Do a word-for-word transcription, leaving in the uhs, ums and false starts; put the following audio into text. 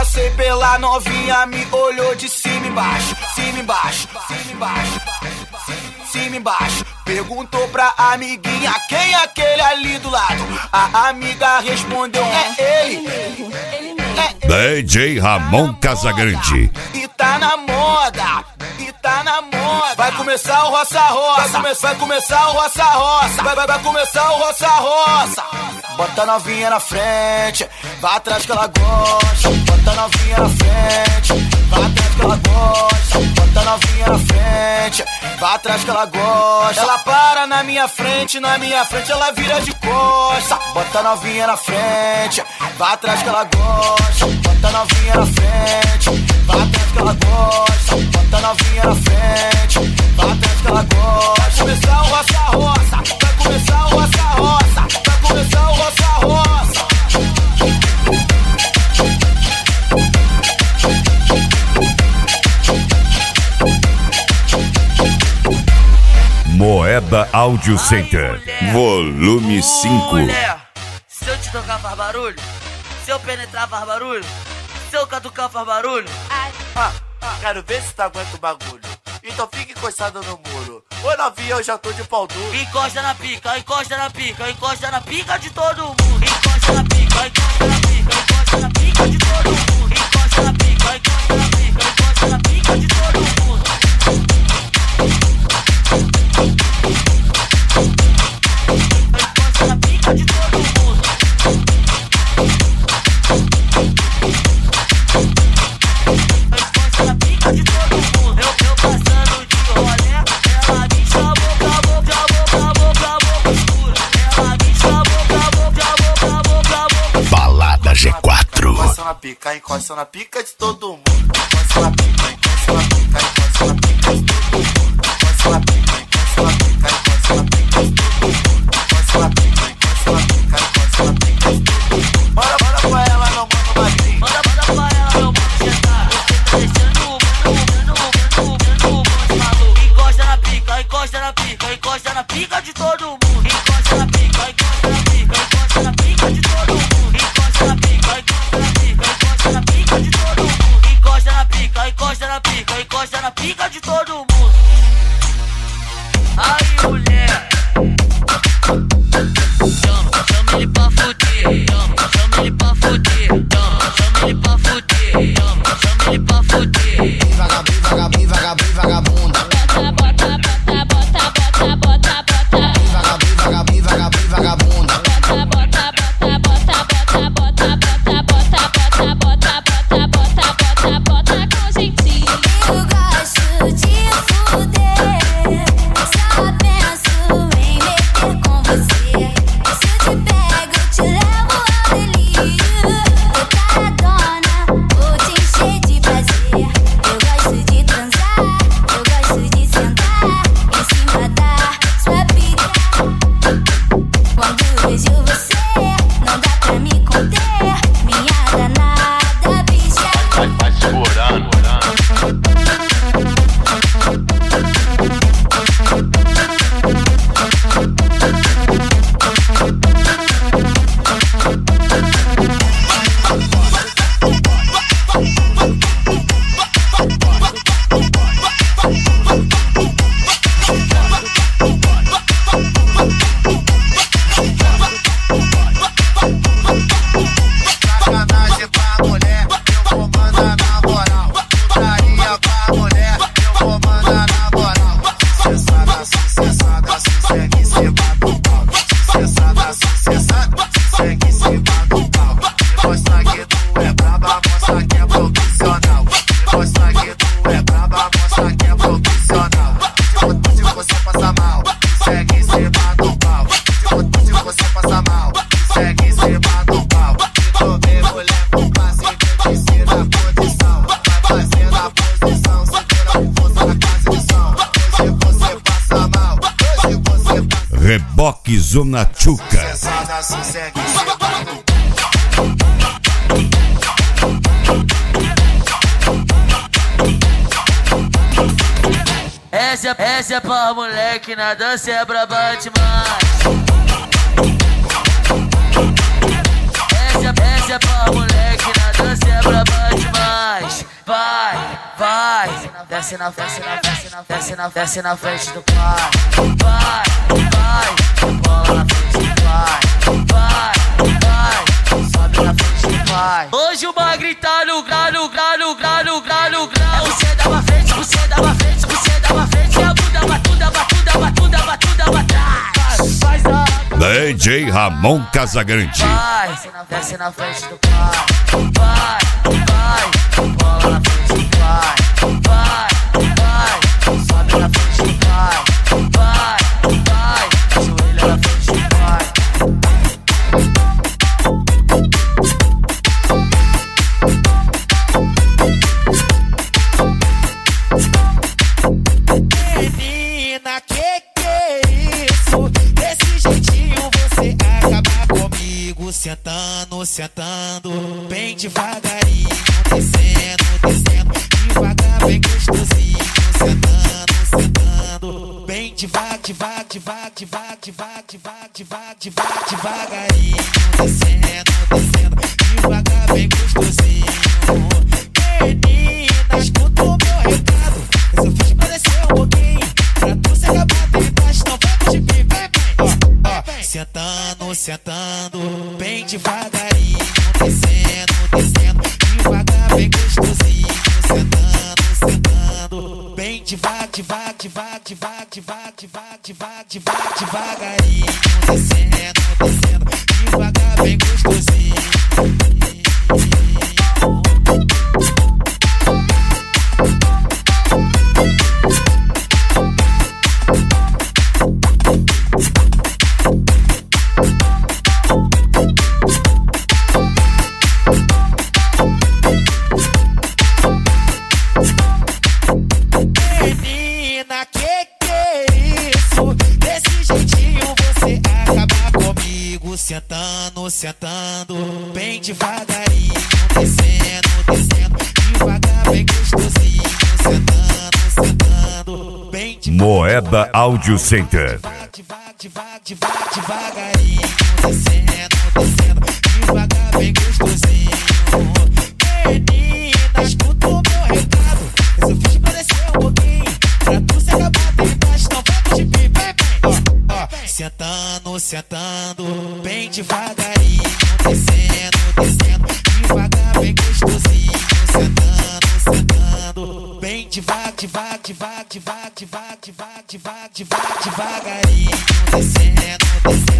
passei pela novinha, me olhou de cima e embaixo, cima e embaixo, cima e embaixo, cima e embaixo. Perguntou pra amiguinha, quem é aquele ali do lado? A amiga respondeu, é ele, é D J Ramon Casagrande. E tá na moda, e tá na moda. Vai começar o roça-roça, vai, come, vai começar o roça-roça, vai, vai, vai começar o roça-roça. Bota a novinha na frente, vai atrás que ela gosta. Bota a novinha na frente, vai atrás que ela gosta. Bota a novinha na frente, vai atrás que ela gosta. Ela para na minha frente, na minha frente ela vira de costa. Bota a novinha na frente, vai atrás que ela gosta. Bota a novinha na frente, vai atrás que ela gosta. Bota a novinha na frente, vai atrás que ela gosta. Vai começar o roça-roça, vai começar o roça-roça, vai começar o roça-roça. Moeda Audio Center, volume cinco. Mulher, se eu te tocar faz barulho? Se eu penetrar faz barulho? Se eu catucar faz barulho? Ah, ah, quero ver se tu aguenta o bagulho. Então fica encostado no muro. Ô novinha, eu já tô de pau duro. Encosta na pica, encosta na pica, encosta na pica de todo mundo. Encosta na pica, encosta na pica, encosta na pica de todo mundo. Encosta na pica, encosta na pica, encosta na pica de todo mundo. Encosta na pica de todo mundo. Encosta na pica de todo mundo. Eu, eu passando de rolê, ela me chamou pra boca, pra boca, pra boca escura. Ela me chamou pra boca, pra boca, pra boca. Balada G quatro. Encosta na pica, encosta na pica de todo mundo. Encosta na pica, encosta na pica, encosta na pica de todo mundo. Encosta na pica, encosta na pica, encosta na pica de todo mundo. Encosta na pica, encosta na pica, encosta na pica de todo mundo. Bora, bora pra ela, meu mano magrinho. Manda, manda pra ela, meu mano sentar. Você tá deixando o mano, o mano, o mano, o mano maluco. Encosta na pica, encosta na pica, encosta na pica de todo mundo. Encosta na pica, encosta na pica, encosta na pica de todo mundo. Encosta na pica, encosta na pica, encosta na pica de todo mundo. Encosta na pica, encosta na pica, encosta na pica de todo mundo. Aí, mulher, chama, chama ele pra fuder, chama, chama ele pra fuder, chama, chama ele pra fuder, chama, chama ele pra fuder. Vagabundo, vagabundo, vagabundo, vagabunda. Bota, bota, bota, bota, bota, bota, bota. Vagabundo, vagabundo, vagabundo, vagabunda. Bota, bota, bota, bota, bota, bota, bota, bota, bota, bota, bota, bota, bota, bota com jeitinho. Eu gosto de fuder, só penso em meter com você. Se eu te pego, eu te levo ao delírio. Eu taradona, vou te encher de prazer. Eu gosto de transar, eu gosto de sentar em cima da sua pica. Quando vejo você, não dá pra me conter. Minha danada bicha. Vai, vai segurando. Sacanagem pra mulher, eu vou mandar na moral. Putaria pra mulher, eu vou mandar na moral. Sucessada, sucessada, sossegue em cima do pau. Sucessada, sucessada, sossegue em cima do pau. Me mostra que tu é braba, mostra que é profissional. Me mostra que tu é braba, mostra que é profissional. Se você passa mal, segue em cima do pau. Se você passa mal, segue em cima do pau. Se tu vê mulher com classe, eu te ensino a posição. Vai fazendo a posição, segura com força na casa de som. Hoje você passa mal, hoje você passa. Reboque Zona Chuca. Sucessada, sossegue em cima do pau. Essa, essa é pra moleque, na dança é braba demais. Essa, essa é pra moleque, na dança é braba demais. vai, vai. Desce na, desce na, desce na, desce na, desce na frente do pai. Vai, vai, bola na frente do pai. Vai, vai, sobe na frente do pai. Hoje o bagre tá no grau, no grau, no grau, no grau, no grau. Você dá pra frente, você dá pra frente, você dá pra frente. E a bunda batuda, batuda, batuda, batuda pra trás. Faz a D J Ramon Casagrande. vai, desce na frente do pai. Vai, vai, bola na frente do pai. Vai, vai, sobe na frente do pai. Vai, vai, joelho na frente do pai. Menina, que que é isso? Desse jeitinho você acaba comigo. Sentando, sentando, bem devagarinho. Descendo, descendo, devagar, bem gostosinho. Sentando, sentando, bem devagar, devagar, devagar, devagar, devagar, devagar, devagar, devagar, devagarinho. Descendo, descendo, devagar, bem gostosinho. Menina, escuta o meu recado. Eu só fiz parecer um pouquinho pra tu se acabar de baixo, não vai de mim, vem, vem. Ó, ó, sentando, sentando, bem devagarinho. Descendo, descendo, devagar, bem gostosinho. Sentando, sentando, bem devagar, devagar, devagar, devagar, devagar, devagar, devagar, devagar, devagarinho. Descendo, descendo, devagar, bem gostosinho. Menina, que que é isso? Desse jeitinho você acaba comigo. Sentando, sentando, bem devagarinho. Descendo, descendo, devagar, bem gostosinho. Sentando, sentando, bem devagarinho. Moeda Audio Center. Devagar, devagar, devagar, devagarinho. Descendo, descendo, devagar, bem gostosinho. Menina, escuta o meu recado. Eu só fiz parecer um pouquinho pra tu se acabar de baixo, não vai de mim, vem, vem. Ó, ó, sentando, sentando, bem devagarinho. Descendo, descendo, devagar, bem gostosinho. Sentando, sentando, bem devagar, devagar, devagar, devagar, devagar, devagar, devagar, devagar, devagarinho. Descendo, descendo.